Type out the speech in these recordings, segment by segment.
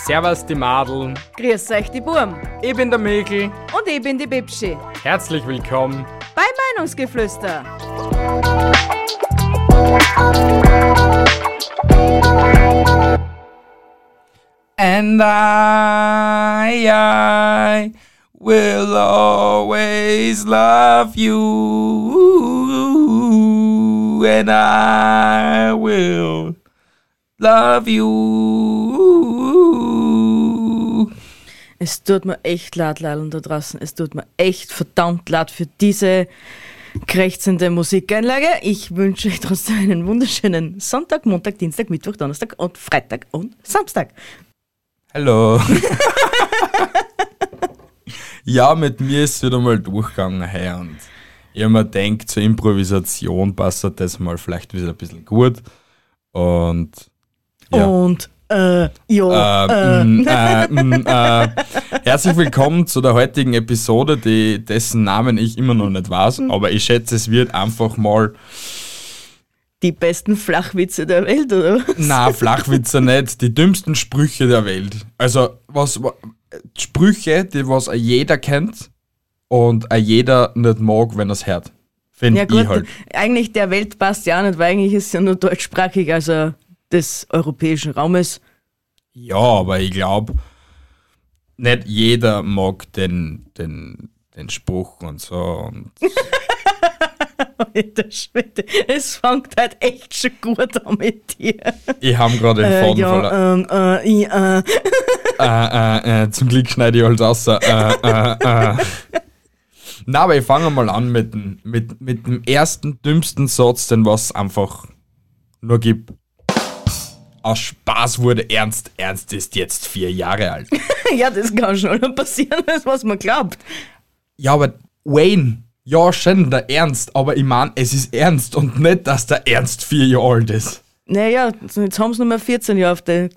Servus die Madeln. Grüß euch die Burm. Ich bin der Mikl. Und ich bin die Bibschi. Herzlich willkommen bei Meinungsgeflüster. And I will always love you. And I will love you. Es tut mir echt leid, Leilon da draußen. Es tut mir echt verdammt leid für diese krächzende Musikeinlage. Ich wünsche euch trotzdem einen wunderschönen Sonntag, Montag, Dienstag, Mittwoch, Donnerstag und Freitag und Samstag. Hallo. Ja, mit mir ist es wieder mal durchgegangen hey, und ich habe mir gedacht, zur Improvisation passt das mal vielleicht wieder ein bisschen gut. Und ja. Und herzlich willkommen zu der heutigen Episode, dessen Namen ich immer noch nicht weiß, aber ich schätze, es wird einfach mal die besten Flachwitze der Welt, oder was? Nein, Flachwitze nicht, die dümmsten Sprüche der Welt. Also Sprüche, die was jeder kennt und jeder nicht mag, wenn er es hört. Finde ich halt. Eigentlich der Welt passt ja auch nicht, weil eigentlich ist es ja nur deutschsprachig, also des europäischen Raumes. Ja, aber ich glaube, nicht jeder mag den Spruch und so. Und Alter Schwede, es fängt halt echt schon gut an mit dir. Ich habe gerade den Faden verloren. Zum Glück schneide ich alles raus. Na, aber ich fange mal an mit dem ersten dümmsten Satz, den was es einfach nur gibt. Aus Spaß wurde Ernst. Ernst ist jetzt 4 Jahre alt. Ja, das kann schon passieren, das was man glaubt. Ja, aber Wayne, ja schon, der Ernst, aber ich meine, es ist ernst und nicht, dass der Ernst 4 Jahre alt ist. Naja, jetzt haben sie nur mehr 14 Jahre auf das.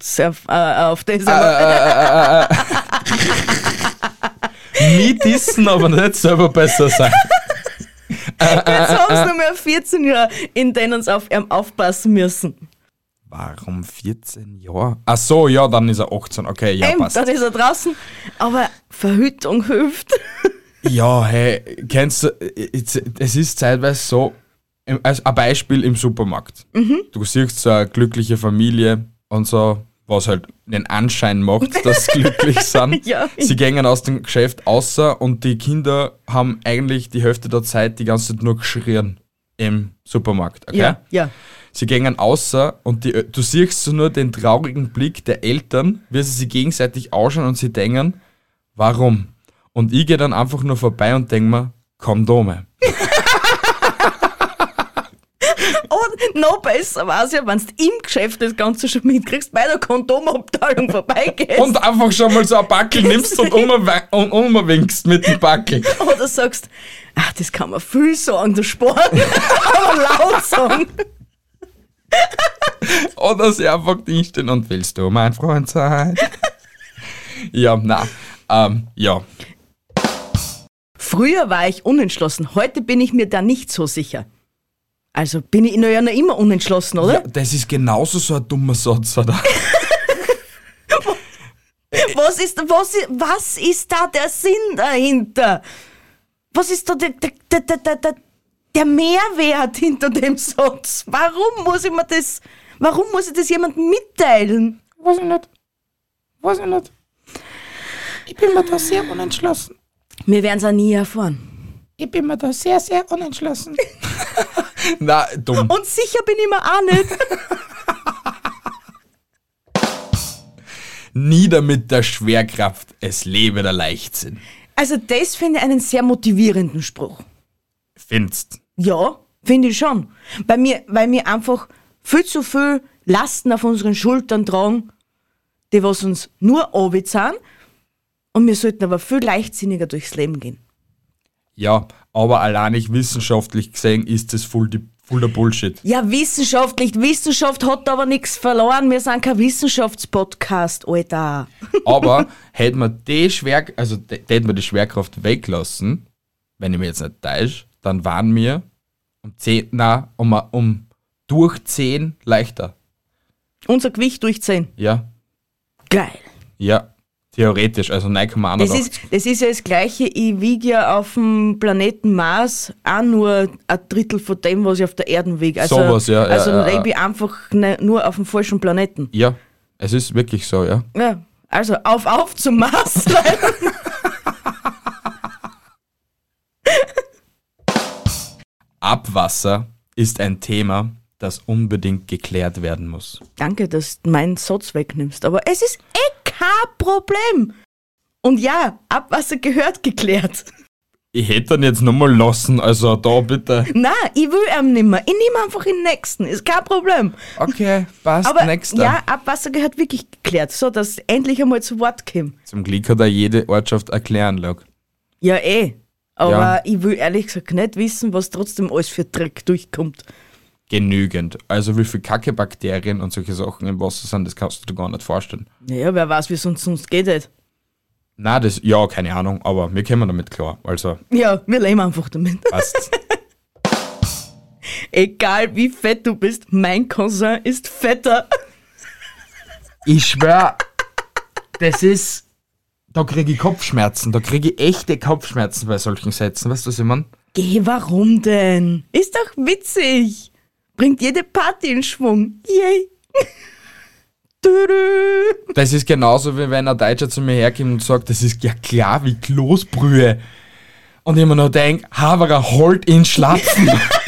Nie dissen, aber nicht selber besser sein. Jetzt haben sie nur mehr 14 Jahre, in denen sie auf ihn aufpassen müssen. Warum 14 Jahre? Ach so, ja, dann ist er 18. Okay, ja, passt. Dann ist er draußen, aber Verhütung hilft. Ja, hey, kennst du, es ist zeitweise so, als ein Beispiel im Supermarkt. Du siehst so eine glückliche Familie und so, was halt den Anschein macht, dass sie glücklich sind. Ja. Sie gehen aus dem Geschäft außer und die Kinder haben eigentlich die Hälfte der Zeit die ganze Zeit nur geschrien im Supermarkt. Okay? Ja. Sie gehen außer und du siehst so nur den traurigen Blick der Eltern, wie sie sich gegenseitig anschauen und sie denken, warum? Und ich gehe dann einfach nur vorbei und denke mir, Kondome. Und noch besser war es ja, wenn du im Geschäft das Ganze schon mitkriegst, bei der Kondomabteilung vorbeigehst. Und einfach schon mal so ein Backel nimmst und umwinkst mit dem Backel. Oder sagst, ach, das kann man viel sagen, der Sport, aber laut sagen. Oder sie einfach drinstehen und willst du mein Freund sein? Ja, ja. Früher war ich unentschlossen, heute bin ich mir da nicht so sicher. Also bin ich ja noch immer unentschlossen, oder? Ja, das ist genauso so ein dummer Satz, oder? Was ist da der Sinn dahinter? Was ist da der Mehrwert hinter dem Satz? Warum muss ich das jemandem mitteilen? Weiß ich nicht. Ich bin mir da sehr unentschlossen. Wir werden es auch nie erfahren. Ich bin mir da sehr, sehr unentschlossen. Na, dumm. Und sicher bin ich mir auch nicht. Nieder mit der Schwerkraft, es lebe der Leichtsinn. Also das finde ich einen sehr motivierenden Spruch. Findest? Ja, finde ich schon. Weil wir einfach viel zu viel Lasten auf unseren Schultern tragen, die was uns nur anbezahlen. Und wir sollten aber viel leichtsinniger durchs Leben gehen. Ja, aber allein nicht wissenschaftlich gesehen ist das voll der Bullshit. Ja, Wissenschaft hat aber nichts verloren. Wir sind kein Wissenschaftspodcast, Alter. Aber hätte man die Schwerkraft weglassen, wenn ich mich jetzt nicht täusche, dann waren wir durch 10 leichter. Unser Gewicht durch 10. Ja. Geil. Ja, theoretisch, also 9,81. Das ist ja das Gleiche, ich wiege ja auf dem Planeten Mars auch nur ein Drittel von dem, was ich auf der Erde wiege. Also, Sowas, ja, Also ja, lebe ich einfach nur auf dem falschen Planeten. Ja, es ist wirklich so, ja. Ja, also auf zum Mars. Abwasser ist ein Thema, das unbedingt geklärt werden muss. Danke, dass du meinen Satz wegnimmst, aber es ist kein Problem. Und ja, Abwasser gehört geklärt. Ich hätte dann jetzt nochmal lassen, also da bitte. Nein, ich will ihn nimmer. Ich nehme einfach den nächsten, ist kein Problem. Okay, passt, Aber nächster. ja, Abwasser gehört wirklich geklärt, so dass endlich einmal zu Wort kommt. Zum Glück hat er jede Ortschaft erklären lassen. Ja, aber Ja. ich will ehrlich gesagt nicht wissen, was trotzdem alles für Dreck durchkommt. Genügend. Also wie viele Kackebakterien und solche Sachen im Wasser sind, das kannst du dir gar nicht vorstellen. Naja, wer weiß, wie es uns sonst geht. Halt. Na, das, ja, keine Ahnung, aber wir kommen damit klar. Also, Ja, wir leben einfach damit. passt. Egal wie fett du bist, mein Cousin ist fetter. Ich schwör, das ist. Da kriege ich Kopfschmerzen. Da kriege ich echte Kopfschmerzen bei solchen Sätzen. Weißt du, was ich meine? Geh, warum denn? Ist doch witzig. Bringt jede Party in Schwung. Yay. Tudü. Das ist genauso, wie wenn ein Deutscher zu mir herkommt und sagt, das ist ja klar wie Kloßbrühe. Und ich mir noch denke, Haberer, holt ihn schlafen.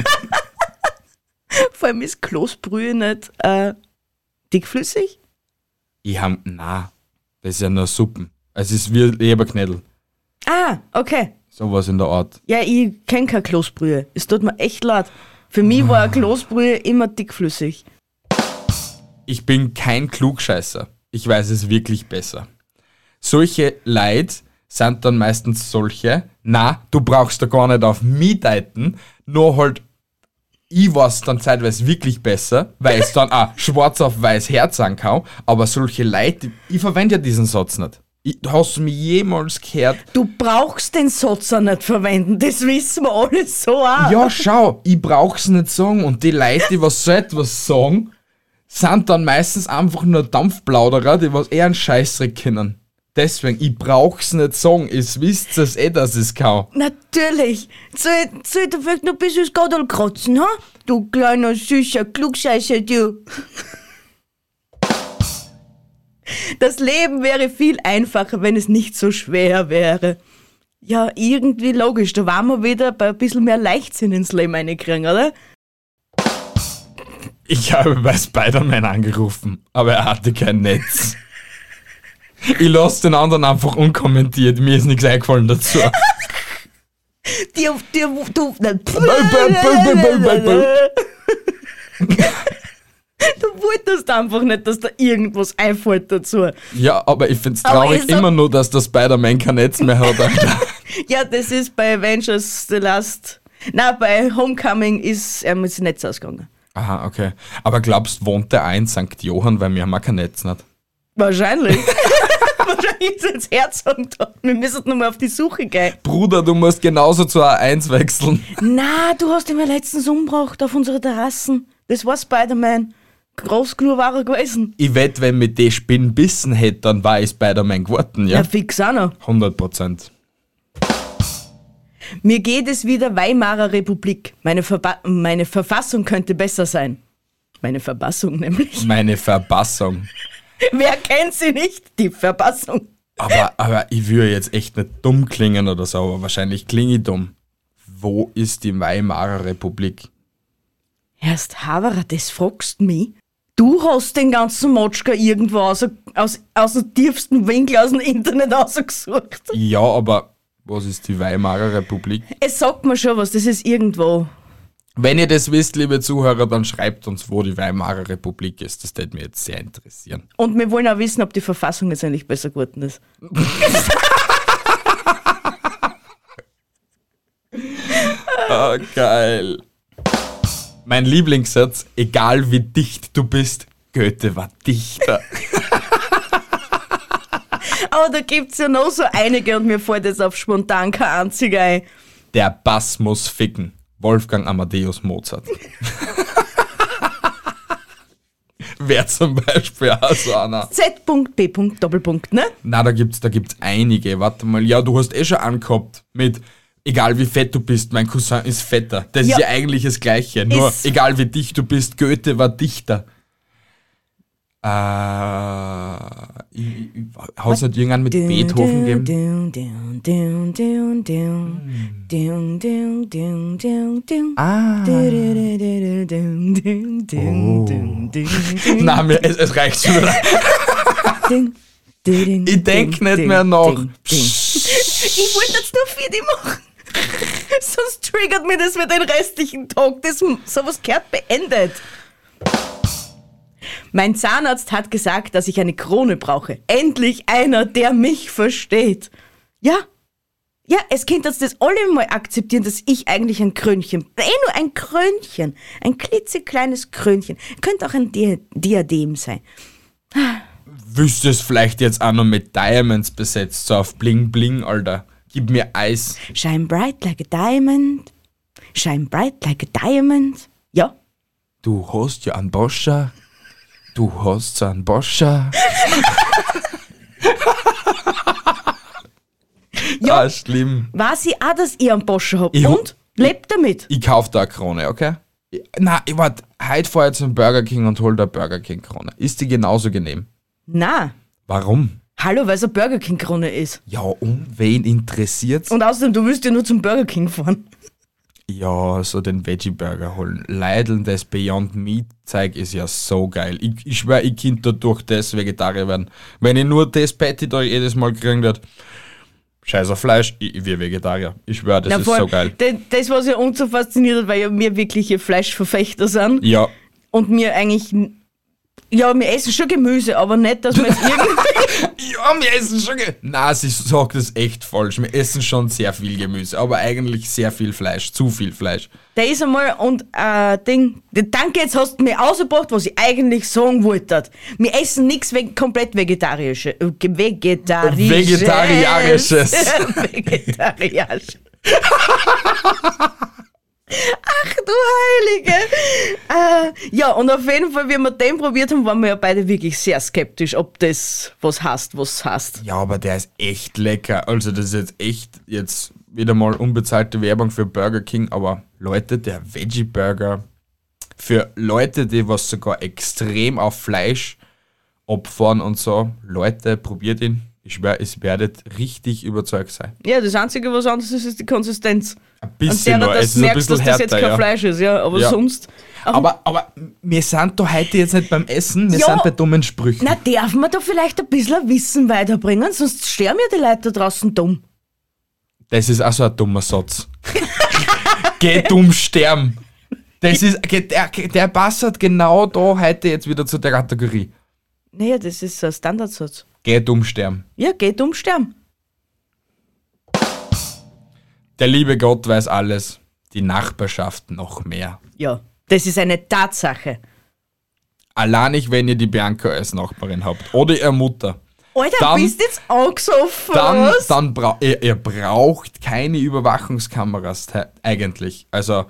Vor allem ist Kloßbrühe nicht dickflüssig. Na, das ist ja nur Suppen. Es ist wie Leberknödel. Ah, okay. Sowas in der Art. Ja, ich kenne keine Kloßbrühe. Es tut mir echt leid. Für mich war eine Kloßbrühe immer dickflüssig. Ich bin kein Klugscheißer. Ich weiß es wirklich besser. Solche Leute sind dann meistens solche, du brauchst da gar nicht auf mich deuten, nur halt, ich weiß dann zeitweise wirklich besser, weil es dann auch schwarz auf weiß Herz kann, aber solche Leute, ich verwende ja diesen Satz nicht. Hast du mich jemals gehört? Du brauchst den Satz auch nicht verwenden, das wissen wir alle so auch. Ja, schau, ich brauch's nicht sagen und die Leute, die was so etwas sagen, sind dann meistens einfach nur Dampfplauderer, die was eher einen Scheißdreck kennen. Deswegen, ich brauch's nicht sagen, ihr wisst es dass ich kann. Natürlich. Soll du vielleicht noch ein bisschen das Gadel kratzen, ha? Du kleiner, süßer Klugscheißer, du. Das Leben wäre viel einfacher, wenn es nicht so schwer wäre. Ja, irgendwie logisch. Da waren wir wieder bei ein bisschen mehr Leichtsinn ins Leben reinkriegen, oder? Ich habe bei Spider-Man angerufen, aber er hatte kein Netz. Ich lasse den anderen einfach unkommentiert, mir ist nichts eingefallen dazu. Du wolltest einfach nicht, dass da irgendwas einfällt dazu. Ja, aber ich find's Aber traurig es hat- immer nur, dass der Spider-Man kein Netz mehr hat, Alter. Ja, das ist bei Avengers The Last... Nein, bei Homecoming ist er mit dem Netz ausgegangen. Aha, okay. Aber glaubst, wohnt der auch in St. Johann, weil wir haben auch kein Netz nicht? Wahrscheinlich. Wahrscheinlich ist jetzt Herz und da. Wir müssen nochmal auf die Suche gehen. Bruder, du musst genauso zur A1 wechseln. Na, du hast ihn ja letztens umgebracht auf unserer Terrassen. Das war Spider-Man. Groß genug war er gewesen. Ich wette, wenn mit die Spinnen bissen hätte, dann war ich Spider-Man geworden, ja? Ja, fix auch noch. 100%. Mir geht es wieder Weimarer Republik. Meine Verfassung könnte besser sein. Meine Verbassung nämlich. Meine Verbassung. Wer kennt sie nicht? Die Verbassung. Aber ich würde jetzt echt nicht dumm klingen oder so, aber wahrscheinlich klinge ich dumm. Wo ist die Weimarer Republik? Erst Haverer, das fragst du mich? Du hast den ganzen Motschka irgendwo aus dem tiefsten Winkel aus dem Internet ausgesucht. Ja, aber was ist die Weimarer Republik? Es sagt mir schon was, das ist irgendwo. Wenn ihr das wisst, liebe Zuhörer, dann schreibt uns, wo die Weimarer Republik ist. Das würde mich jetzt sehr interessieren. Und wir wollen auch wissen, ob die Verfassung jetzt endlich besser geworden ist. Ah, geil. Mein Lieblingssatz, egal wie dicht du bist, Goethe war Dichter. Aber da gibt's ja noch so einige und mir fällt jetzt auf spontan kein einziger ein. Der Bass muss ficken. Wolfgang Amadeus Mozart. Wäre zum Beispiel auch so einer. Z.B. Doppelpunkt, ne? Na, da gibt's einige. Warte mal, ja, du hast schon angehabt mit egal wie fett du bist, mein Cousin ist fetter. Das ist ja eigentlich das Gleiche. Nur egal wie dicht du bist, Goethe war dichter. Hat es nicht irgendwann mit Beethoven gegeben? Nein, es reicht schon wieder. Ich denke nicht mehr nach. Ich wollte jetzt nur 4 machen. Sonst triggert mir das für den restlichen Tag. Sowas gehört beendet. Mein Zahnarzt hat gesagt, dass ich eine Krone brauche. Endlich einer, der mich versteht. Ja, es könnte jetzt das alle mal akzeptieren, dass ich eigentlich ein Krönchen, nur ein Krönchen, ein klitzekleines Krönchen, könnte auch ein Diadem sein. Willst du es vielleicht jetzt auch noch mit Diamonds besetzt, so auf Bling Bling, Alter? Gib mir Eis. Shine bright like a diamond, shine bright like a diamond. Ja. Du hast ja einen Boscher. Du hast so einen Boscher. Ja, schlimm. weiß ich auch, dass ich einen Boscher hab. Und? Lebt damit. Ich kauf da eine Krone, okay? Heute fahr ich zum Burger King und hol da Burger King Krone. Ist die genauso genehm? Na. Warum? Hallo, weil es eine Burger King Krone ist. Ja, und wen interessiert's? Und außerdem, du willst ja nur zum Burger King fahren. Ja, so den Veggie-Burger holen. Leideln, das Beyond Meat-Zeug ist ja so geil. Ich schwör, ich könnte durch das Vegetarier werden. Wenn ich nur das Patty da jedes Mal kriegen würde, scheiß auf Fleisch, ich wäre Vegetarier. Ich schwör, das ist so geil. Das, was ja uns so fasziniert hat, weil ja wir wirkliche Fleischverfechter sind. Ja. Und wir eigentlich... Ja, wir essen schon Gemüse, aber nicht, dass wir jetzt irgendwie... Ja, wir essen schon Nein, sie sagt das echt falsch. Wir essen schon sehr viel Gemüse, aber eigentlich sehr viel Fleisch. Zu viel Fleisch. Da ist einmal und danke, jetzt hast du mir ausgebracht, was ich eigentlich sagen wollte. Wir essen nichts komplett Vegetarisches. Vegetariarisches. Vegetarisch. Ach du Heilige! Ja, und auf jeden Fall, wie wir den probiert haben, waren wir ja beide wirklich sehr skeptisch, ob das was heißt. Ja, aber der ist echt lecker. Also das ist jetzt wieder mal unbezahlte Werbung für Burger King, aber Leute, der Veggie-Burger für Leute, die was sogar extrem auf Fleisch abfahren und so, Leute, probiert ihn. Ich schwör, ihr werdet richtig überzeugt sein. Ja, das Einzige, was anderes ist die Konsistenz. Ein bisschen nur, es ist ein bisschen härter, dass das jetzt kein Fleisch ist, ja, aber sonst... Aber wir sind da heute jetzt nicht beim Essen, wir sind bei dummen Sprüchen. Na, darf man da vielleicht ein bisschen Wissen weiterbringen, sonst sterben ja die Leute da draußen dumm. Das ist auch so ein dummer Satz. Geh dumm sterben. Das ist, der passt genau da heute jetzt wieder zu der Kategorie. Naja, das ist ein Standardsatz. Geh dumm sterben. Ja, geh dumm sterben. Der liebe Gott weiß alles, die Nachbarschaft noch mehr. Ja, das ist eine Tatsache. Allein nicht, wenn ihr die Bianca als Nachbarin habt. Oder ihre Mutter. Alter, dann, bist jetzt angesoffen, was? Dann ihr braucht keine Überwachungskameras eigentlich. Also,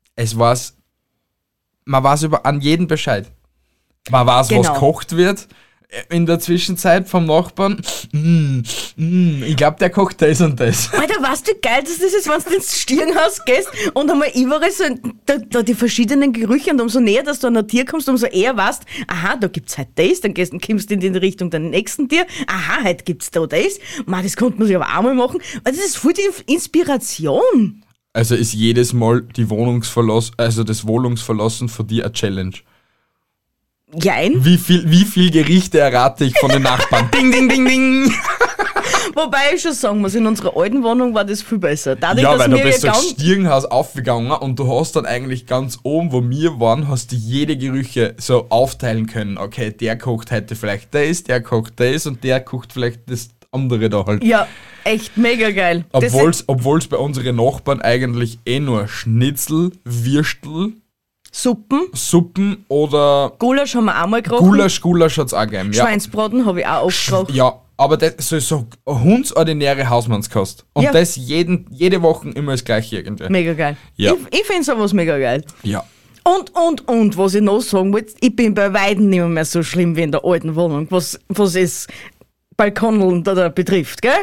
man weiß an jeden Bescheid. Man weiß, was gekocht wird in der Zwischenzeit vom Nachbarn. Ich glaube, der kocht das und das. Alter, weißt du, wie geil das ist, wenn du ins Stirnhaus gehst und einmal überall so da die verschiedenen Gerüche und umso näher, dass du an ein Tier kommst, umso eher weißt, aha, da gibt's halt das, dann kommst du in die Richtung den nächsten Tier, aha, heute gibt's da das. Man, das konnte man sich aber auch mal machen. Also das ist voll die Inspiration. Also ist jedes Mal das Wohnungsverlassen für dich eine Challenge. Jein. Wie viel Gerichte errate ich von den Nachbarn? Ding, ding, ding, ding. Wobei ich schon sagen muss, in unserer alten Wohnung war das viel besser. Dadurch, ja, weil du bist durchs Stirnhaus aufgegangen und du hast dann eigentlich ganz oben, wo wir waren, hast du jede Gerüche so aufteilen können. Okay, der kocht heute vielleicht das, der kocht das und der kocht vielleicht das andere da halt. Ja, echt mega geil. Obwohl es bei unseren Nachbarn eigentlich nur Schnitzel, Würstel, Suppen oder... Gulasch haben wir auch mal gekocht. Gulasch hat es auch gegeben, ja. Schweinsbraten habe ich auch oft gekocht. Ja, aber das ist so hundsordinäre Hausmannskost. Und das jede Woche immer das Gleiche irgendwie. Mega geil. Ja. Ich finde sowas mega geil. Ja. Und, was ich noch sagen wollte, ich bin bei Weitem nicht mehr so schlimm wie in der alten Wohnung, was es Balkon da betrifft, gell?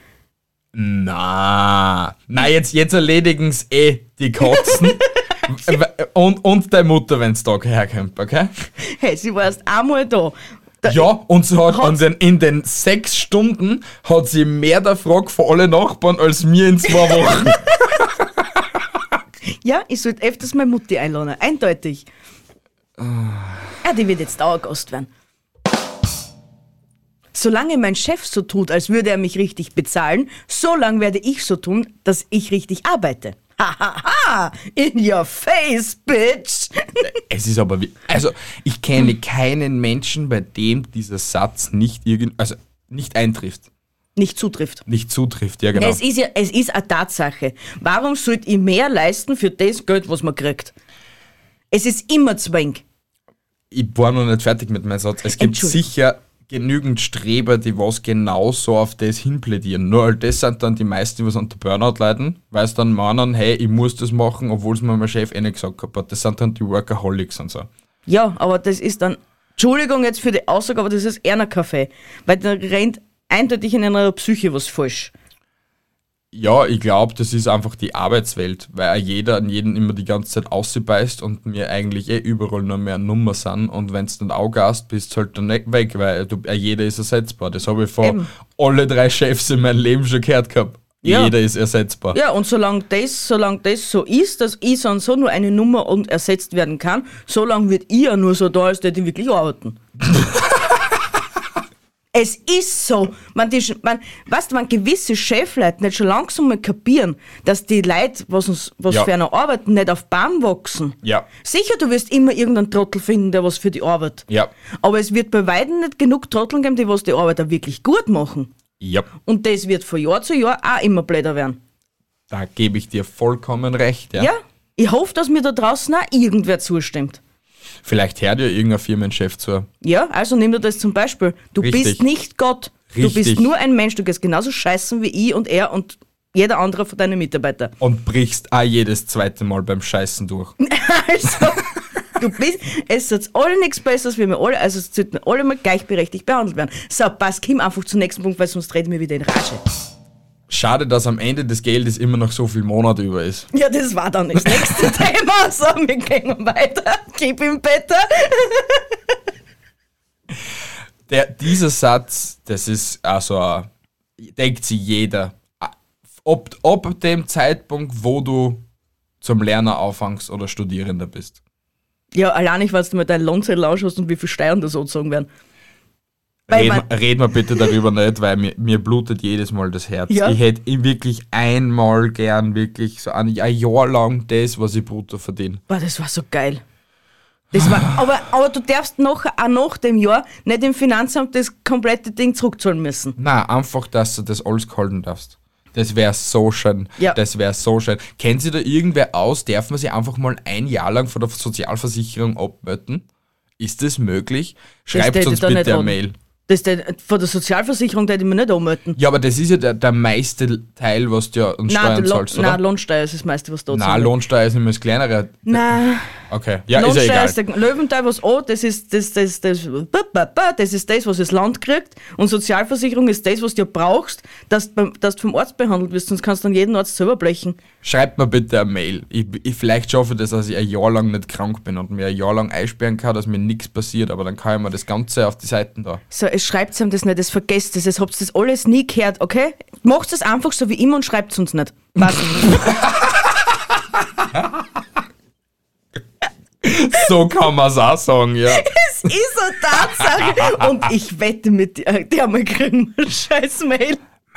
Na, jetzt erledigen's die Katzen und deine Mutter, wenn's da herkommt, okay? Hey, sie war erst einmal da. Ja, und sie hat in den 6 Stunden hat sie mehr der Frage von allen Nachbarn als mir in 2 Wochen. Ja, ich sollte öfters meine Mutti einladen, eindeutig. Ja, die wird jetzt Dauergast werden. Solange mein Chef so tut, als würde er mich richtig bezahlen, solange werde ich so tun, dass ich richtig arbeite. Hahaha, in your face, bitch. Es ist aber ich kenne keinen Menschen, bei dem dieser Satz nicht eintrifft. Nicht zutrifft. Nicht zutrifft, ja genau. Es ist eine Tatsache. Warum sollte ich mehr leisten für das Geld, was man kriegt? Es ist immer Zwang. Ich war noch nicht fertig mit meinem Satz. Es gibt sicher genügend Streber, die was genauso auf das hinplädieren. Nur all das sind dann die meisten, die was unter Burnout leiden, weil sie dann meinen, hey, ich muss das machen, obwohl es mir mein Chef nicht gesagt hat. Das sind dann die Workaholics und so. Ja, aber das ist dann, Entschuldigung jetzt für die Aussage, aber das ist eher ein Kaffee. Weil da rennt eindeutig in einer Psyche was falsch. Ja, ich glaube, das ist einfach die Arbeitswelt, weil auch jeder an jeden immer die ganze Zeit ausbeißt und wir eigentlich überall nur mehr Nummer sind und wenn du dann Auge hast, bist du halt dann weg, weil jeder ist ersetzbar. Das habe ich von alle 3 Chefs in meinem Leben schon gehört gehabt. Ja. Jeder ist ersetzbar. Ja, und solange das so ist, dass ich so nur eine Nummer und ersetzt werden kann, solange wird ich ja nur so da, als die wirklich arbeiten. Es ist so. Man gewisse Chefleute nicht schon langsam mal kapieren, dass die Leute, was für eine arbeiten, nicht auf Baum wachsen. Ja. Sicher, du wirst immer irgendeinen Trottel finden, der was für die Arbeit. Ja. Aber es wird bei weitem nicht genug Trottel geben, die was die Arbeit auch wirklich gut machen. Ja. Und das wird von Jahr zu Jahr auch immer blöder werden. Da gebe ich dir vollkommen recht, ja. Ja. Ich hoffe, dass mir da draußen auch irgendwer zustimmt. Vielleicht hört ja irgendein Firmenchef zu. Ja, also nimm dir das zum Beispiel. Du bist nicht Gott. Richtig. Du bist nur ein Mensch. Du gehst genauso scheißen wie ich und er und jeder andere von deinen Mitarbeitern. Und brichst auch jedes zweite Mal beim Scheißen durch. Also, es sagt alle nichts Besseres wie wir alle, also es sollten alle mal gleichberechtigt behandelt werden. So, passt, komm einfach zum nächsten Punkt, weil sonst reden wir wieder in Rage. Schade, dass am Ende des Geldes immer noch so viel Monat über ist. Ja, das war dann das nächste Thema. So, wir gehen weiter. Gib ihm bitte. Dieser Satz, das ist also, denkt sich jeder. Ob dem Zeitpunkt, wo du zum Lerner anfängst oder Studierender bist. Ja, allein nicht, weil du mal deinen Lohnzettel ausschaust und wie viel Steuern da sozusagen werden. Reden wir bitte darüber nicht, weil mir blutet jedes Mal das Herz. Ja. Ich hätte wirklich einmal gern wirklich so ein Jahr lang das, was ich brutto verdiene. Boah, das war so geil. Das war, aber du darfst auch nach dem Jahr nicht im Finanzamt das komplette Ding zurückzahlen müssen. Nein, einfach, dass du das alles halten darfst. Das wäre so schön. Ja. Das wäre so schön. Kennt sich da irgendwer aus? Darf man sich einfach mal ein Jahr lang von der Sozialversicherung abmelden? Ist das möglich? Schreibt uns bitte eine Mail. Von der Sozialversicherung hätte ich mir nicht anmelden. Ja, aber das ist ja der meiste Teil, was du ja an Steuern zahlst, oder? Nein, Lohnsteuer ist das meiste, was da zahlt. Nein, Lohnsteuer ist immer das kleinere. Nein. Okay, ja, Lohnsteuer ist ja egal. ist der Löwenteil, was das ist das, was das Land kriegt. Und Sozialversicherung ist das, was du brauchst, dass du vom Arzt behandelt wirst, sonst kannst du dann jeden Arzt selber blechen. Schreibt mir bitte eine Mail. Ich vielleicht schaffe das, dass ich ein Jahr lang nicht krank bin und mir ein Jahr lang einsperren kann, dass mir nichts passiert, aber dann kann ich mir das Ganze auf die Seiten da. So, es schreibt ihm das nicht, es vergesst es, habt das alles nie gehört, okay? Macht es einfach so wie immer und schreibt es uns nicht. Was? So kann man es auch sagen, ja. Es ist eine Tatsache. Und ich wette mit dir, die haben wir kriegen eine scheiß Mail.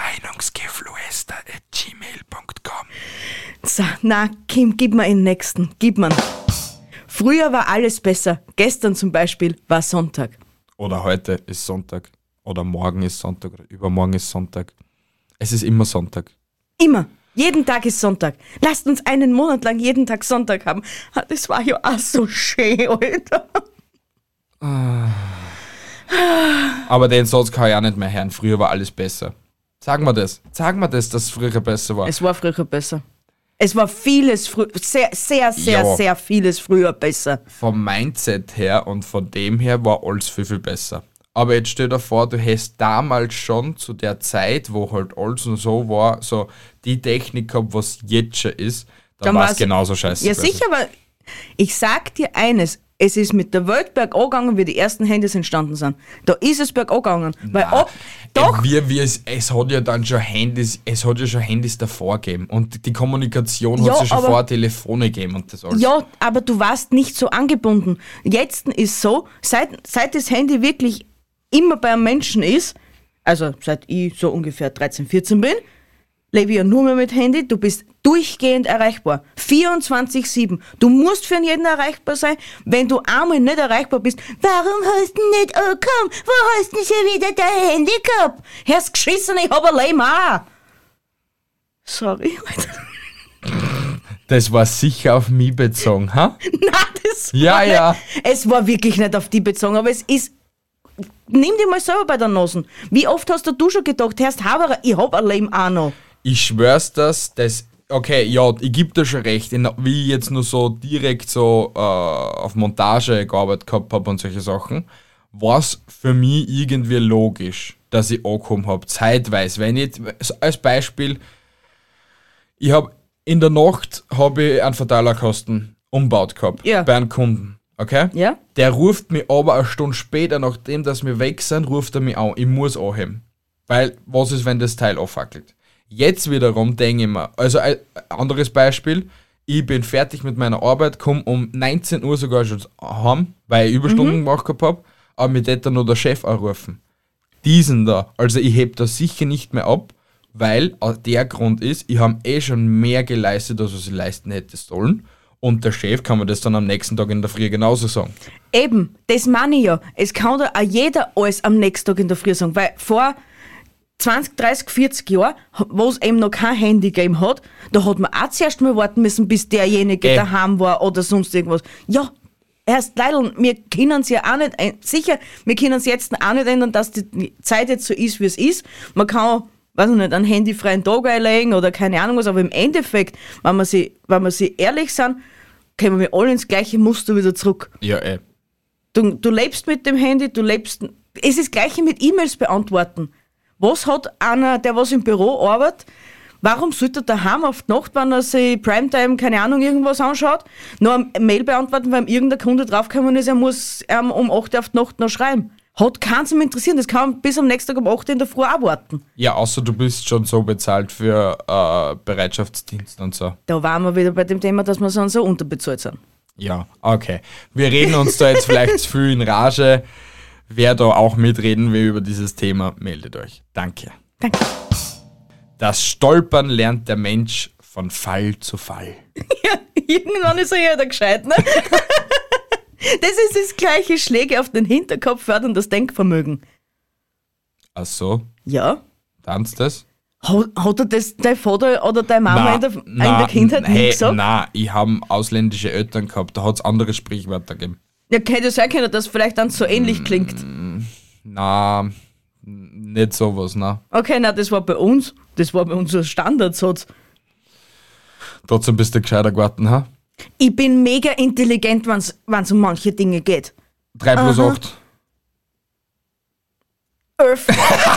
Meinungsgeflüster@gmail.com. So, na, Kim, gib mir den nächsten. Gib mir. Früher war alles besser. Gestern zum Beispiel war Sonntag. Oder heute ist Sonntag. Oder morgen ist Sonntag. Oder übermorgen ist Sonntag. Es ist immer Sonntag. Immer. Jeden Tag ist Sonntag. Lasst uns einen Monat lang jeden Tag Sonntag haben. Das war ja auch so schön, Alter. Aber den Satz kann ich auch nicht mehr hören. Früher war alles besser. Sag mal das. Dass es früher besser war. Es war früher besser. Es war vieles sehr vieles früher besser. Vom Mindset her und von dem her war alles viel, viel besser. Aber jetzt stell dir vor, du hast damals schon zu der Zeit, wo halt alles und so war, so die Technik gehabt, was jetzt schon ist, dann war es genauso scheiße. Ja, sicher, aber ich sag dir eines, es ist mit der Welt bergab gegangen, wie die ersten Handys entstanden sind. Da ist es bergab gegangen. Weil es hat ja dann schon Handys, davor gegeben. Und die Kommunikation hat es ja schon vor Telefone gegeben und das alles. Ja, aber du warst nicht so angebunden. Jetzt ist so, seit das Handy wirklich immer bei einem Menschen ist, also seit ich so ungefähr 13, 14 bin, lebe ich ja nur mehr mit Handy, du bist durchgehend erreichbar. 24/7. Du musst für jeden erreichbar sein. Wenn du einmal nicht erreichbar bist, warum hast du nicht angekommen? Wo hast du schon wieder dein Handy gehabt? Hast geschissen, ich hab ein Leben auch. Sorry, Alter. Das war sicher auf mich bezogen, ha? Nein, das war Ja. Es war wirklich nicht auf die bezogen, aber es ist. Nimm dich mal selber bei der Nase. Wie oft hast du schon gedacht, Herr Haberer, ich hab ein Leben auch noch. Ich schwör's das. Okay, ja, ich geb dir schon recht, wie ich jetzt nur so direkt so auf Montage gearbeitet gehabt habe und solche Sachen, war's für mich irgendwie logisch, dass ich angekommen habe, zeitweise. Wenn ich, als Beispiel, in der Nacht habe ich einen Verteilerkasten umgebaut gehabt, bei einem Kunden, okay? Ja. Der ruft mich aber eine Stunde später, nachdem dass wir weg sind, ruft er mich an, ich muss anheben. Weil, was ist, wenn das Teil auffackelt? Jetzt wiederum denke ich mir, also ein anderes Beispiel, ich bin fertig mit meiner Arbeit, komme um 19 Uhr sogar schon heim, weil ich Überstunden gemacht habe, aber mir hätte nur der Chef anrufen. Diesen da, also ich heb das sicher nicht mehr ab, weil der Grund ist, ich habe schon mehr geleistet, als was ich leisten hätte sollen. Und der Chef kann mir das dann am nächsten Tag in der Früh genauso sagen. Eben, das meine ich ja. Es kann da auch jeder alles am nächsten Tag in der Früh sagen, weil vor 20, 30, 40 Jahren, wo es eben noch kein Handy gegeben hat, da hat man auch zuerst mal warten müssen, bis derjenige daheim war oder sonst irgendwas. Ja, erst leider, wir können es ja auch nicht, sicher, wir können es jetzt auch nicht ändern, dass die Zeit jetzt so ist, wie es ist. Man kann, weiß ich nicht, einen handyfreien Tag einlegen oder keine Ahnung was, aber im Endeffekt, wenn wir sie ehrlich sind, kommen wir alle ins gleiche Muster wieder zurück. Ja, Du lebst mit dem Handy, es ist das Gleiche mit E-Mails beantworten. Was hat einer, der was im Büro arbeitet, warum sollte er daheim auf die Nacht, wenn er sich Primetime, keine Ahnung, irgendwas anschaut, noch eine Mail beantworten, weil ihm irgendein Kunde draufgekommen ist, er muss um 8 Uhr auf die Nacht noch schreiben. Hat keinen zum interessieren, das kann man bis am nächsten Tag um 8 Uhr in der Früh auch warten. Ja, außer du bist schon so bezahlt für Bereitschaftsdienst und so. Da waren wir wieder bei dem Thema, dass wir so unterbezahlt sind. Ja, okay. Wir reden uns da jetzt vielleicht zu viel in Rage. Wer da auch mitreden will über dieses Thema, meldet euch. Danke. Danke. Das Stolpern lernt der Mensch von Fall zu Fall. Ja, irgendwann ist er ja gescheit, ne? Das ist das gleiche, Schläge auf den Hinterkopf fördern das Denkvermögen. Ach so? Ja. Tanzt das? Hat er das dein Vater oder deine Mama in der Kindheit nie gesagt? Nein, ich habe ausländische Eltern gehabt, da hat es andere Sprichwörter gegeben. Ja, hätte sein können, dass es vielleicht dann so ähnlich klingt. Na, nicht sowas, na. Okay, na, das war bei uns so ein Standardsatz. Trotzdem bist du gescheiter geworden, ha? Ich bin mega intelligent, wenn es um manche Dinge geht. 3 plus 8. 11.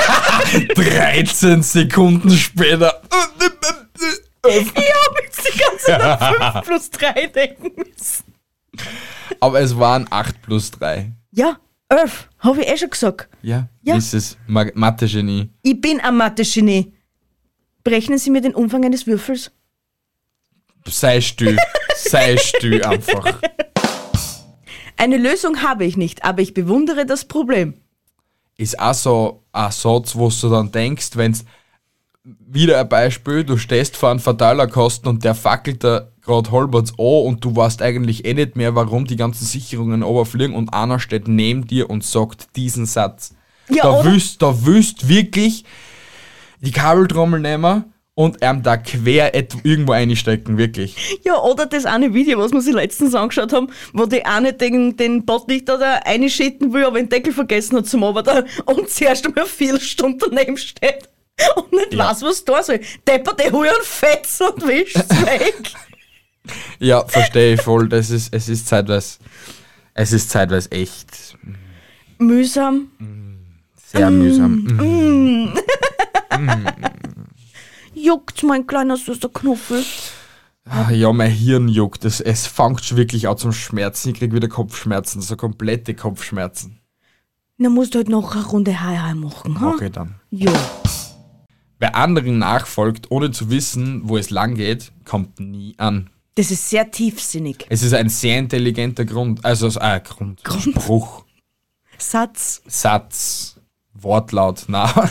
13 Sekunden später. Ich habe jetzt die ganze Zeit 5 plus 3 denken müssen. Aber es waren 8 plus 3. Ja, 11. Habe ich schon gesagt. Ja. Ist es Mathe-Genie. Ich bin ein Mathe-Genie. Berechnen Sie mir den Umfang eines Würfels? Sei still einfach. Eine Lösung habe ich nicht, aber ich bewundere das Problem. Ist auch so ein Satz, wo du dann denkst, wenn's wieder ein Beispiel, du stehst vor einem Verteilerkasten und der fackelt da gerade halbwegs an und du weißt eigentlich nicht mehr, warum die ganzen Sicherungen runterfliegen und einer steht neben dir und sagt diesen Satz. Ja, da willst wirklich die Kabeltrommel nehmen und da quer irgendwo einstecken, wirklich. Ja, oder das eine Video, was wir sich letztens angeschaut haben, wo die eine den Bot nicht da einschütten will, aber den Deckel vergessen hat zum Arbeiten und zuerst einmal 4 Stunden daneben steht. und nicht weiß, was da soll. Deppert, der hol einen Fetz und wischt's weg. Ja, verstehe ich voll. Es ist zeitweise echt Mühsam. sehr mühsam. Juckt's, mein kleiner süßer Knuffel. Ja, mein Hirn juckt. Es fängt schon wirklich an zum Schmerzen. Ich krieg wieder Kopfschmerzen, so komplette Kopfschmerzen. Dann musst du halt noch eine Runde Hai machen, ha? Mach ich dann. Jo. Wer anderen nachfolgt, ohne zu wissen, wo es lang geht, kommt nie an. Das ist sehr tiefsinnig. Es ist ein sehr intelligenter Spruch, Satz, Wortlaut, na.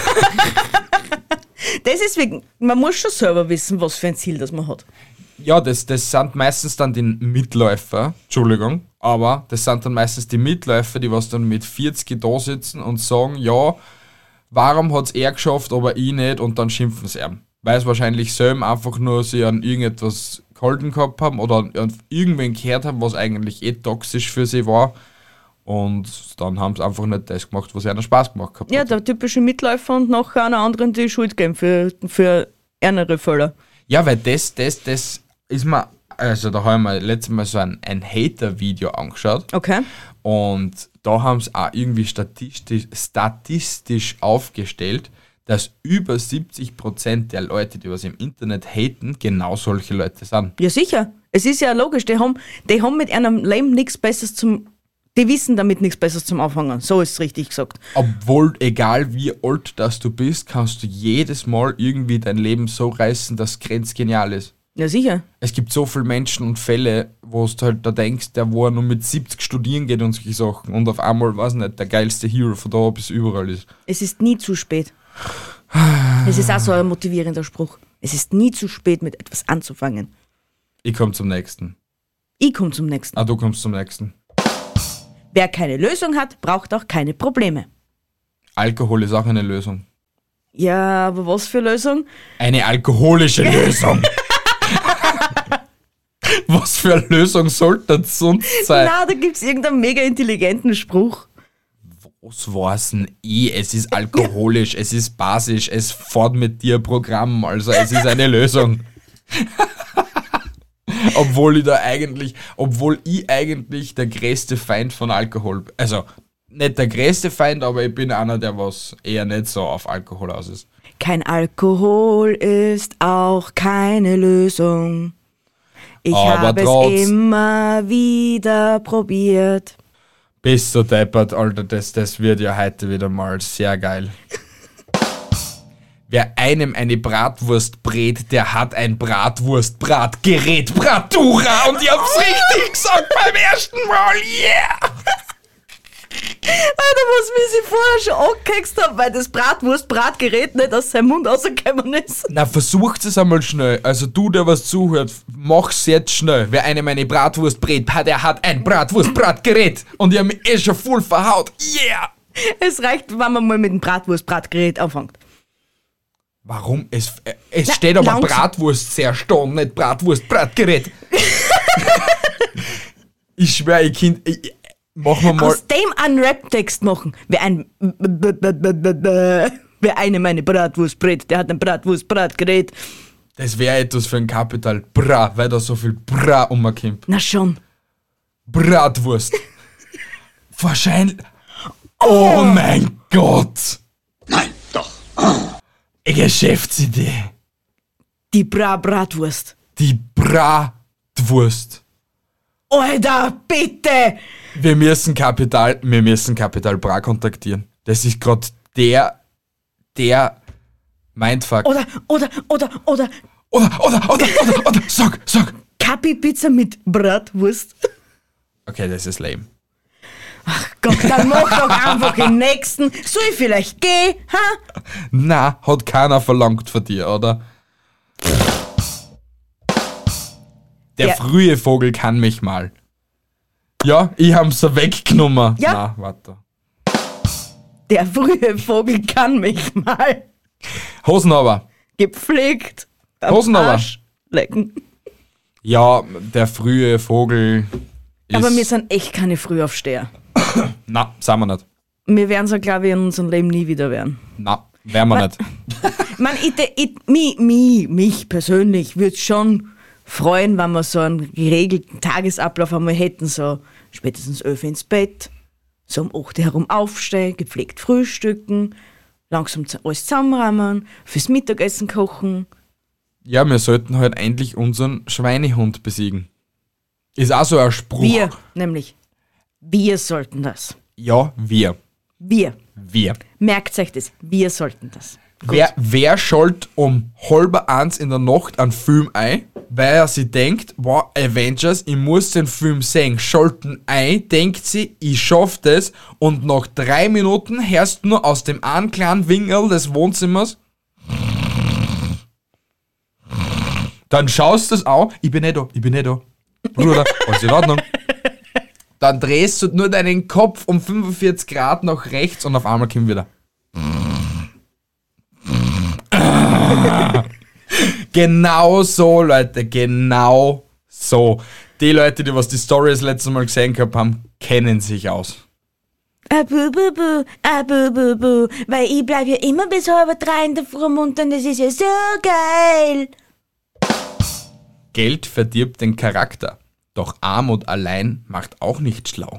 Das ist wegen, man muss schon selber wissen, was für ein Ziel das man hat. Ja, das sind meistens dann die Mitläufer, Entschuldigung, aber das sind dann meistens die Mitläufer, die was dann mit 40 da sitzen und sagen, ja, warum hat's er geschafft, aber ich nicht, und dann schimpfen sie ihm. Weil es wahrscheinlich selber einfach nur sie an irgendetwas gehalten gehabt haben oder an irgendwen gehört haben, was eigentlich toxisch für sie war. Und dann haben sie einfach nicht das gemacht, was ihnen Spaß gemacht hat. Ja, der typische Mitläufer und nachher einer anderen die Schuld geben für ärmere Fälle. Ja, weil das ist mir, also da habe ich mir letztes Mal so ein Hater-Video angeschaut. Okay. Und da haben sie auch irgendwie statistisch aufgestellt, dass über 70% der Leute, die was im Internet haten, genau solche Leute sind. Ja, sicher. Es ist ja logisch, die haben mit einem Leben nichts Besseres die wissen damit nichts Besseres zum Auffangen. So ist es richtig gesagt. Obwohl, egal wie alt das du bist, kannst du jedes Mal irgendwie dein Leben so reißen, dass es grenzgenial ist. Ja, sicher. Es gibt so viele Menschen und Fälle, wo du halt da denkst, der wo nur mit 70 studieren geht und solche Sachen und auf einmal, weiß nicht, der geilste Hero von da bis überall ist. Es ist nie zu spät. Es ist auch so ein motivierender Spruch. Es ist nie zu spät, mit etwas anzufangen. Ich komme zum nächsten. Ich komme zum nächsten. Ah, du kommst zum nächsten. Wer keine Lösung hat, braucht auch keine Probleme. Alkohol ist auch eine Lösung. Ja, aber was für Lösung? Eine alkoholische Lösung. Was für eine Lösung sollte das sonst sein? Na, da gibt's irgendeinen mega intelligenten Spruch. Was war's denn Es ist alkoholisch, es ist basisch, es fährt mit dir ein Programm, also es ist eine Lösung. Obwohl ich eigentlich der größte Feind von Alkohol, also nicht der größte Feind, aber ich bin einer, der was eher nicht so auf Alkohol aus ist. Kein Alkohol ist auch keine Lösung. Ich habe es immer wieder probiert. Bist du deppert, Alter, das wird ja heute wieder mal sehr geil. Wer einem eine Bratwurst brät, der hat ein Bratwurstbratgerät. Bratura! Und ich hab's richtig gesagt beim ersten Mal, yeah! Alter, was wie sie vorher schon angehext haben, weil das Bratwurstbratgerät nicht aus seinem Mund rausgekommen ist. Na, versucht es einmal schnell. Also du, der was zuhört, mach's jetzt schnell. Wer einem eine Bratwurst brät, der hat ein Bratwurstbratgerät. Und ich hab mich schon voll verhaut. Yeah! Es reicht, wenn man mal mit dem Bratwurstbratgerät anfängt. Warum? Es steht aber langsam. Bratwurst sehr stehen, nicht Bratwurstbratgerät. Ich schwör, machen wir mal. Aus dem einen Rap-Text machen. Wer einem eine Bratwurst brät, der hat ein Bratwurstbratgerät. Das wäre etwas für ein Kapital. Bra, weil da so viel Bra umkommt. Na schon. Bratwurst. Wahrscheinlich. Oh mein Gott. Nein, doch. Eine Geschäftsidee. Die Bratwurst. Die Bratwurst. Alter, bitte! Wir müssen Kapital Bra kontaktieren. Das ist gerade der Mindfuck. Oder, Sag. Kapi-Pizza mit Bratwurst. Okay, das ist lame. Gott, dann mach doch einfach den nächsten. Soll ich vielleicht gehen, ha? Na, hat keiner verlangt von dir, oder? Der frühe Vogel kann mich mal. Ja, ich hab's so weggenommen. Ja. Na, warte. Der frühe Vogel kann mich mal. Hosen aber. Gepflegt. Am Hosen aber. Arsch lecken. Ja, der frühe Vogel ist... Aber wir sind echt keine Frühaufsteher. Na, sind wir nicht. Wir werden so, glaube ich, in unserem Leben nie wieder werden. Na. Wären wir nicht. Mich persönlich würde schon freuen, wenn wir so einen geregelten Tagesablauf einmal hätten, so spätestens 11 ins Bett, so um 8 herum aufstehen, gepflegt frühstücken, langsam alles zusammenräumen, fürs Mittagessen kochen. Ja, wir sollten halt endlich unseren Schweinehund besiegen. Ist auch so ein Spruch. Wir, nämlich. Wir sollten das. Ja, wir. Wir. Wir. Merkt euch das. Wir sollten das. Gut. Wer schaltet um 12:30 in der Nacht einen Film ein, weil er sich denkt, wow, Avengers, ich muss den Film sehen. Schalten ein, denkt sie, ich schaff das, und nach 3 Minuten hörst du nur aus dem einen kleinen Winkel des Wohnzimmers, dann schaust du es auch, ich bin nicht da. Bruder, alles in Ordnung. Dann drehst du nur deinen Kopf um 45 Grad nach rechts und auf einmal kommt wieder. Genau so, Leute, genau so. Die Leute, die was die Story das letzte Mal gesehen gehabt haben, kennen sich aus. Weil ich bleib ja immer bis 2:30 in der Früh munter und das ist ja so geil. Geld verdirbt den Charakter, doch Armut allein macht auch nicht schlau.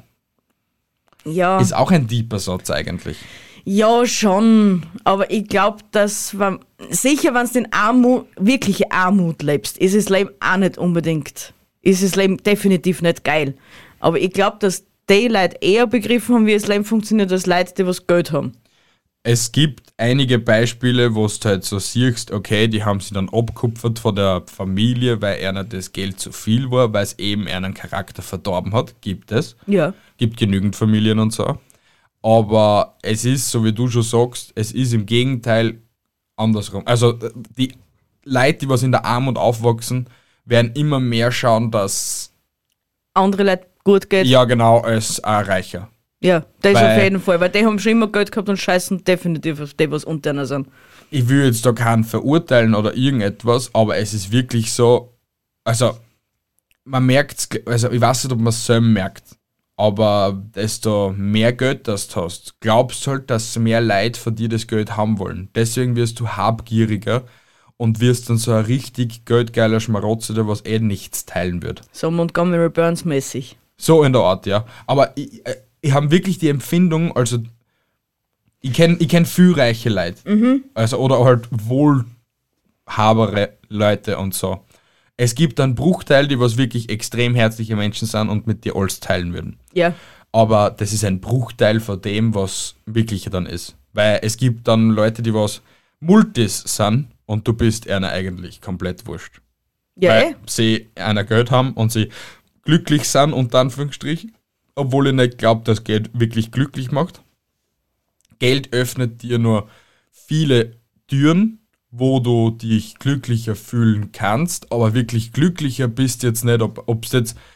Ja. Ist auch ein deeper Satz eigentlich. Ja, schon. Aber ich glaube, dass, sicher, wenn du in wirkliche Armut lebst, ist das Leben auch nicht unbedingt, ist das Leben definitiv nicht geil. Aber ich glaube, dass die Leute eher begriffen haben, wie das Leben funktioniert, als Leute, die was Geld haben. Es gibt einige Beispiele, wo du halt so siehst, okay, die haben sie dann abgekupfert von der Familie, weil einer das Geld zu viel war, weil es eben einen Charakter verdorben hat. Gibt es. Ja. Gibt genügend Familien und so. Aber es ist, so wie du schon sagst, es ist im Gegenteil andersrum. Also die Leute, die was in der Armut aufwachsen, werden immer mehr schauen, dass Andere Leute gut geht. ja genau, als auch reicher. Ja, das Weil- auf jeden Fall, weil die haben schon immer Geld gehabt und scheißen definitiv auf die, was unter einer sind. Ich will jetzt da keinen verurteilen oder irgendetwas, aber es ist wirklich so, also man merkt's, also ich weiß nicht, ob man es selber merkt, aber desto mehr Geld das du hast, glaubst halt, dass mehr Leute von dir das Geld haben wollen. Deswegen wirst du habgieriger und wirst dann so ein richtig geldgeiler Schmarotzer, der was nichts teilen wird. So Montgomery Burns mäßig. So in der Art, ja. Aber ich habe wirklich die Empfindung, also ich kenn viel reiche Leute. Also, oder halt wohlhabere Leute und so. Es gibt einen Bruchteil, die was wirklich extrem herzliche Menschen sind und mit dir alles teilen würden. Ja. Aber das ist ein Bruchteil von dem, was wirklich dann ist. Weil es gibt dann Leute, die was Multis sind und du bist einer eigentlich komplett wurscht. Ja, Weil sie einer Geld haben und sie glücklich sind, unter Anführungsstrichen, obwohl ich nicht glaube, dass Geld wirklich glücklich macht. Geld öffnet dir nur viele Türen, wo du dich glücklicher fühlen kannst, aber wirklich glücklicher bist jetzt nicht, ob du jetzt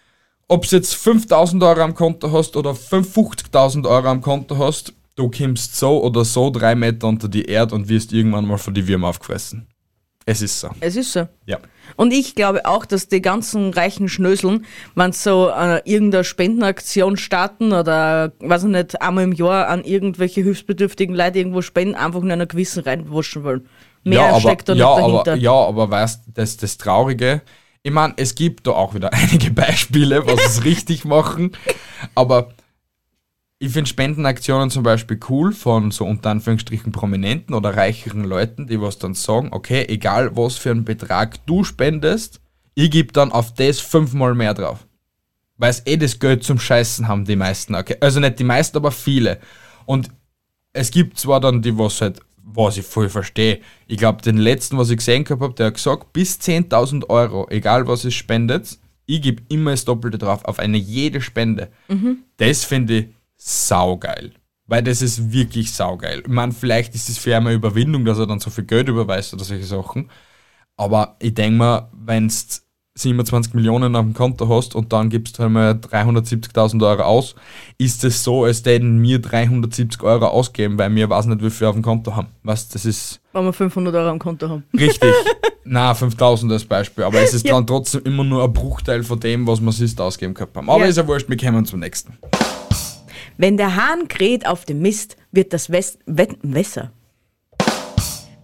5.000 Euro am Konto hast oder 50.000 Euro am Konto hast, du kommst so oder so 3 Meter unter die Erde und wirst irgendwann mal von die Würmer aufgefressen. Es ist so. Es ist so. Ja. Und ich glaube auch, dass die ganzen reichen Schnöseln, wenn sie so irgendeine Spendenaktion starten oder, weiß ich nicht, einmal im Jahr an irgendwelche hilfsbedürftigen Leute irgendwo spenden, einfach nur einer gewissen reinwaschen wollen. Mehr steckt da nicht dahinter. Aber weißt du, das Traurige, ich meine, es gibt da auch wieder einige Beispiele, was es richtig machen, aber ich finde Spendenaktionen zum Beispiel cool von so unter Anführungsstrichen Prominenten oder reicheren Leuten, die was dann sagen, okay, egal was für einen Betrag du spendest, ich gebe dann auf das 5-mal mehr drauf. Weil es das Geld zum Scheißen haben, die meisten. Okay? Also nicht die meisten, aber viele. Und es gibt zwar dann die, was ich voll verstehe. Ich glaube, den letzten, was ich gesehen gehabt habe, der hat gesagt, bis 10.000 Euro, egal was ihr spendet, ich gebe immer das Doppelte drauf, auf eine jede Spende. Das finde ich saugeil. Weil das ist wirklich saugeil. Ich meine, vielleicht ist es für eine Überwindung, dass er dann so viel Geld überweist oder solche Sachen. Aber ich denke mir, wenn du 27 Millionen auf dem Konto hast und dann gibst du halt mal 370.000 Euro aus, ist es so, als hätten wir 370 Euro ausgeben, weil wir weiß nicht, wie viel auf dem Konto haben. Was, das ist Wenn wir 500 Euro am Konto haben. richtig. Na, 5.000 als Beispiel. Aber es ist dann trotzdem immer nur ein Bruchteil von dem, was wir sonst ausgeben gehabt haben. Aber Ja. ist ja wurscht, wir kommen zum nächsten. Wenn der Hahn kräht auf dem Mist, wird das Wässer.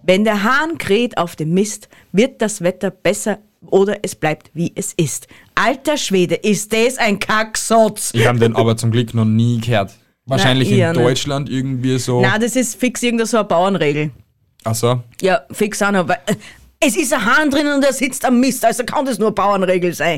Wenn der Hahn kräht auf dem Mist, wird das Wetter besser oder es bleibt, wie es ist. Alter Schwede, ist das ein Kacksatz? Ich habe den aber zum Glück noch nie gehört. Wahrscheinlich eher in nicht. Deutschland irgendwie so. Na, das ist fix irgendeine so eine Bauernregel. Ach so. Ja, fix auch noch, weil es ist ein Hahn drinnen und er sitzt am Mist, also kann das nur eine Bauernregel sein.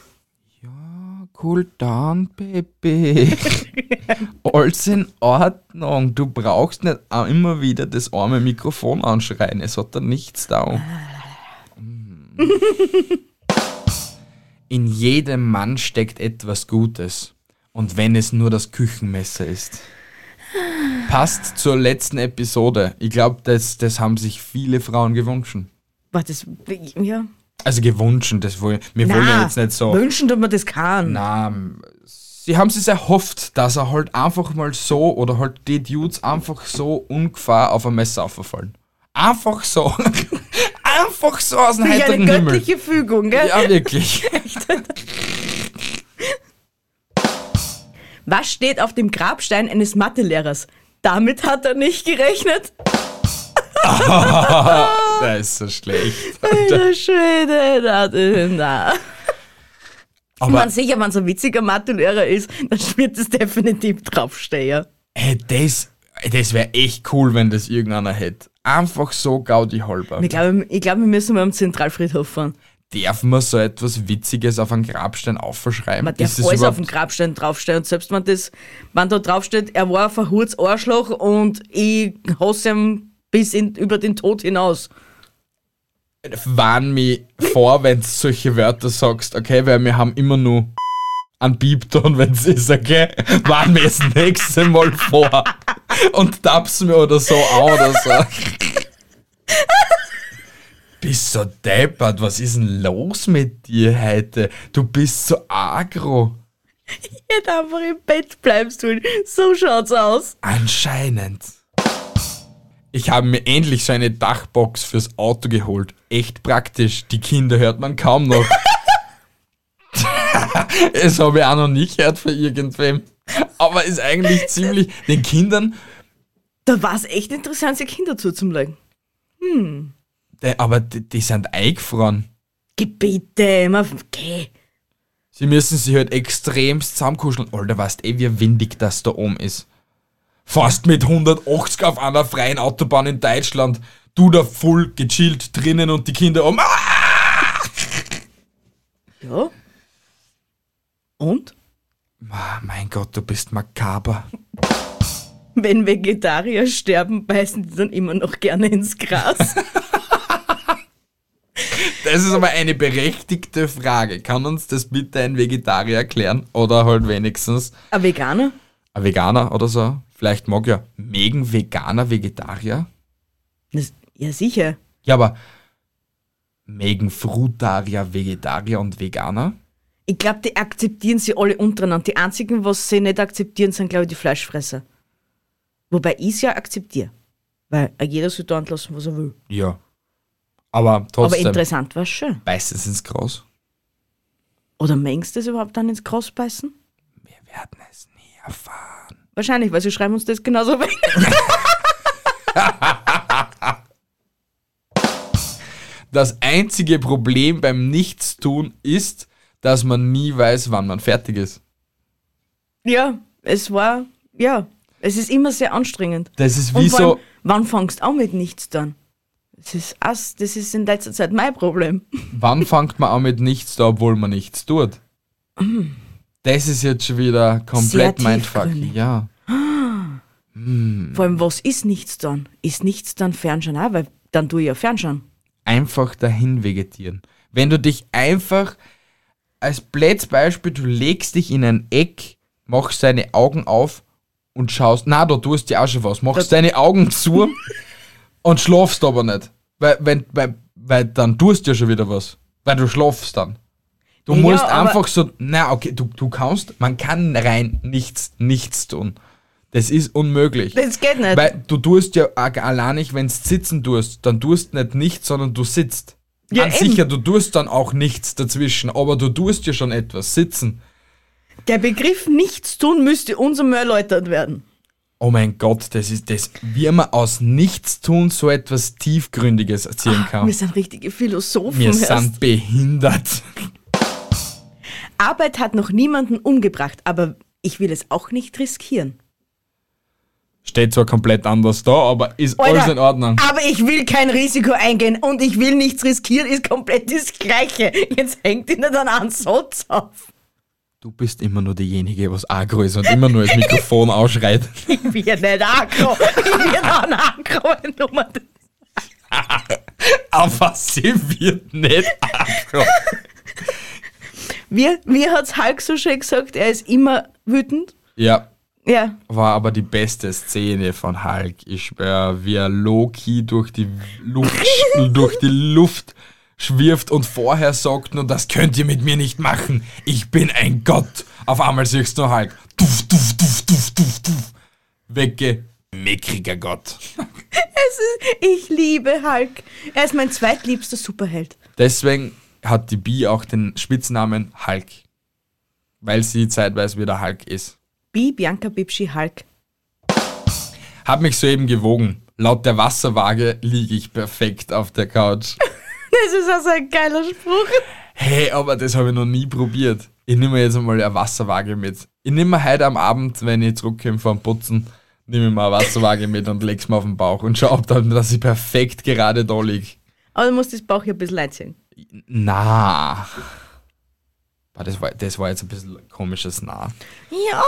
Cool down, Baby. Alles in Ordnung. Du brauchst nicht auch immer wieder das arme Mikrofon anschreien. Es hat da nichts da. In jedem Mann steckt etwas Gutes. Und wenn es nur das Küchenmesser ist. Passt zur letzten Episode. Ich glaube, das haben sich viele Frauen gewünscht. Was das, ja. Also gewünscht, wir wollen ja jetzt nicht so. Wünschen, dass man das kann. Na, sie haben sich erhofft, dass er halt einfach mal so, oder halt die Dudes einfach so ungefähr auf ein Messer auffallen. Einfach so. Einfach so aus dem Wie eine heiteren Himmel. göttliche Fügung, gell? Ja, wirklich. Was steht auf dem Grabstein eines Mathelehrers? Damit hat er nicht gerechnet. Das ist so schlecht. Alter Schwede, na. Aber Man sicher, wenn so ein witziger Mathelehrer ist, dann wird das definitiv draufstehen. hey, das wäre echt cool, wenn das irgendeiner hätte. Einfach so Gaudi halber. Ich glaube, wir müssen mal am Zentralfriedhof fahren. Darf man so etwas Witziges auf einen Grabstein aufschreiben? Man darf alles auf dem Grabstein draufstehen. Und selbst wenn da draufsteht, er war ein verhurtes Arschloch und ich hasse ihn bis über den Tod hinaus. Warn mich vor, wenn du solche Wörter sagst, okay, weil wir haben immer nur einen Piepton, wenn es ist, okay? Warn mir das nächste Mal vor und tappst mir oder so an oder so. Bist so deppert, was ist denn los mit dir heute? Du bist so agro. Ich hätte einfach im Bett bleiben sollen. So schaut's aus. Anscheinend. Ich habe mir endlich so eine Dachbox fürs Auto geholt. Echt praktisch. Die Kinder hört man kaum noch. Das habe ich auch noch nicht gehört von irgendwem. Aber ist eigentlich ziemlich... Den Kindern... Da war es echt interessant, sich Kinder zuzulegen. Aber die sind eingefroren. Bitte, okay. Sie müssen sich halt extremst zusammenkuscheln. Alter, weißt wie windig das da oben ist. Fast mit 180 auf einer freien Autobahn in Deutschland. Du da voll gechillt drinnen und die Kinder um. Ja. Und? Mein Gott, du bist makaber. Wenn Vegetarier sterben, beißen die dann immer noch gerne ins Gras. Das ist aber eine berechtigte Frage. Kann uns das bitte ein Vegetarier erklären? Oder halt wenigstens Ein Veganer? ein Veganer oder so? Vielleicht mag ja mögen Veganer Vegetarier? Ja, sicher. Ja, aber mögen Frutarier Vegetarier und Veganer? Ich glaube, die akzeptieren sie alle untereinander. Die einzigen, was sie nicht akzeptieren, sind, glaube ich, die Fleischfresser. Wobei ich es ja akzeptiere. Weil jeder soll da lassen, was er will. Ja. Aber trotzdem. Aber interessant war es schon. Beißt es ins Gras? Oder mengst du das überhaupt dann ins Gras beißen? Wir werden es nie erfahren. Wahrscheinlich, weil sie schreiben uns das genauso weg. Das einzige Problem beim Nichtstun ist, dass man nie weiß, wann man fertig ist. Ja, es ist immer sehr anstrengend. Das ist Und wie vor so. allem, wann fangst du an mit nichts dann? Das ist in letzter Zeit mein Problem. Wann fängt man an mit nichts da, obwohl man nichts tut? Das ist jetzt schon wieder komplett Sehr Mindfuck. tiefgründig. Ja. Vor allem, was ist nichts dann? Ist nichts dann Fernschauen auch? Weil dann tue ich ja Fernschauen. Einfach dahin vegetieren. Wenn du dich einfach, als blödes Beispiel, du legst dich in ein Eck, machst deine Augen auf und schaust, na, da tust du auch schon was, machst deine Augen zu und schlafst aber nicht. Weil dann tust du ja schon wieder was. Weil du schlafst dann. Du Ja, musst aber- einfach so, na okay, du kannst, man kann rein nichts tun. Das ist unmöglich. Das geht nicht. Weil du tust ja auch allein nicht, wenn du sitzen tust, dann tust du nicht nichts, sondern du sitzt. Ja, Ganz eben. sicher, du tust dann auch nichts dazwischen, aber du tust ja schon etwas, sitzen. Der Begriff nichts tun müsste uns einmal erläutert werden. Oh mein Gott, das ist das, wie man aus Nichtstun so etwas Tiefgründiges erzählen kann. Wir sind richtige Philosophen. Wir hörst. sind behindert. Arbeit hat noch niemanden umgebracht, aber ich will es auch nicht riskieren. Steht zwar komplett anders da, aber ist Alter, alles in Ordnung. Aber ich will kein Risiko eingehen und ich will nichts riskieren, ist komplett das Gleiche. Jetzt hängt ihnen dann einen Satz auf. Du bist immer nur diejenige, was aggro ist und immer nur das Mikrofon ausschreit. Ich bin ja nicht aggro. Ich bin dann aggro, wenn du mir das... Aber sie wird nicht aggro. Wie hat's Hulk so schön gesagt, er ist immer wütend? Ja, Ja. war aber die beste Szene von Hulk. Ich schwör, wie er Loki durch die Luft schwirft und vorher sagt nur, das könnt ihr mit mir nicht machen. Ich bin ein Gott. Auf einmal siehst du Hulk. Tuff, tuff, tuff, tuff, tuff, tuff. Wecke, mickriger Gott. Ich liebe Hulk. Er ist mein zweitliebster Superheld. Deswegen hat die Bi auch den Spitznamen Hulk. Weil sie zeitweise wieder Hulk ist. Bianca Bibschi Hulk. Hab mich soeben gewogen. Laut der Wasserwaage liege ich perfekt auf der Couch. Das ist also ein geiler Spruch. Hey, aber das habe ich noch nie probiert. Ich nehme mir jetzt einmal eine Wasserwaage mit. Ich nehme mir heute am Abend, wenn ich zurückkomme vom Putzen, nehme ich mir eine Wasserwaage mit und leg's mir auf den Bauch und schau, ob dann, dass ich perfekt gerade da liege. Aber du musst das Bauch hier ein bisschen einziehen. Na. Boah, das war jetzt ein bisschen ein komisches Na. Ja.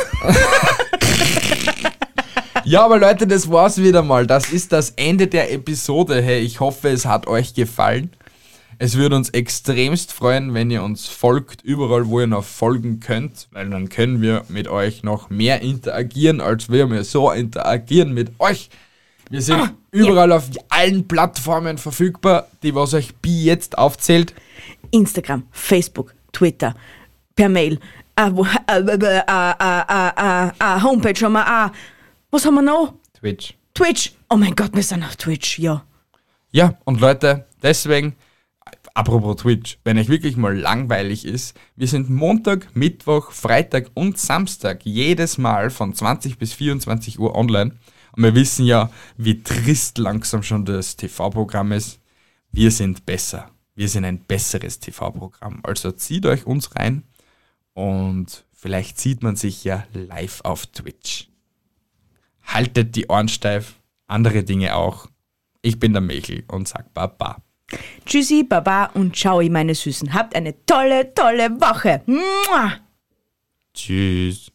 Ja, aber Leute, das war's wieder mal. Das ist das Ende der Episode. Hey, ich hoffe, es hat euch gefallen. Es würde uns extremst freuen, wenn ihr uns folgt, überall, wo ihr noch folgen könnt, weil dann können wir mit euch noch mehr interagieren, als wir so interagieren mit euch. Wir sind überall auf allen Plattformen verfügbar, die was euch Bi jetzt aufzählt. Instagram, Facebook, Twitter, per Mail, Homepage haben wir auch. Was haben wir noch? Twitch. Twitch. Oh mein Gott, wir sind auf Twitch, ja. Ja, und Leute, deswegen, apropos Twitch, wenn euch wirklich mal langweilig ist, wir sind Montag, Mittwoch, Freitag und Samstag jedes Mal von 20 bis 24 Uhr online. Und wir wissen ja, wie trist langsam schon das TV-Programm ist. Wir sind besser. Wir sind ein besseres TV-Programm. Also zieht euch uns rein und vielleicht sieht man sich ja live auf Twitch. Haltet die Ohren steif, andere Dinge auch. Ich bin der Michel und sag Baba. Tschüssi, Baba und ciao, meine Süßen. Habt eine tolle, tolle Woche. Mua. Tschüss.